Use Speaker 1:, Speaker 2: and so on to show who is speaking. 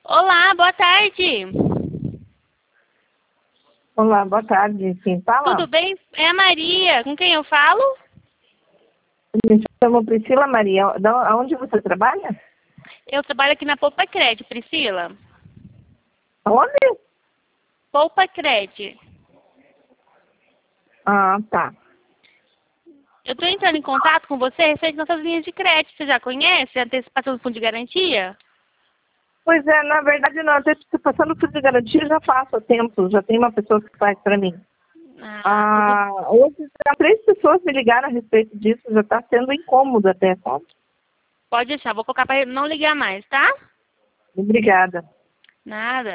Speaker 1: Olá, boa tarde.
Speaker 2: Olá, boa tarde. Quem
Speaker 1: Tudo
Speaker 2: fala?
Speaker 1: bem? É a Maria. Com quem eu falo?
Speaker 2: Me chamo Priscila Maria. Aonde você trabalha?
Speaker 1: Eu trabalho aqui na Poupa Cred, Priscila.
Speaker 2: Aonde?
Speaker 1: Poupa Cred.
Speaker 2: Ah, tá.
Speaker 1: Eu estou entrando em contato com você a respeito das nossas linhas de crédito. Você já conhece a antecipação do fundo de garantia?
Speaker 2: Pois é, na verdade, não. Até se passando por de garantia, já faço há tempo. Já tem uma pessoa que faz para mim.
Speaker 1: Tudo.
Speaker 2: Hoje, já 3 pessoas me ligaram a respeito disso. Já está sendo incômodo até, sabe?
Speaker 1: Pode deixar, vou colocar para não ligar mais, tá?
Speaker 2: Obrigada.
Speaker 1: Nada.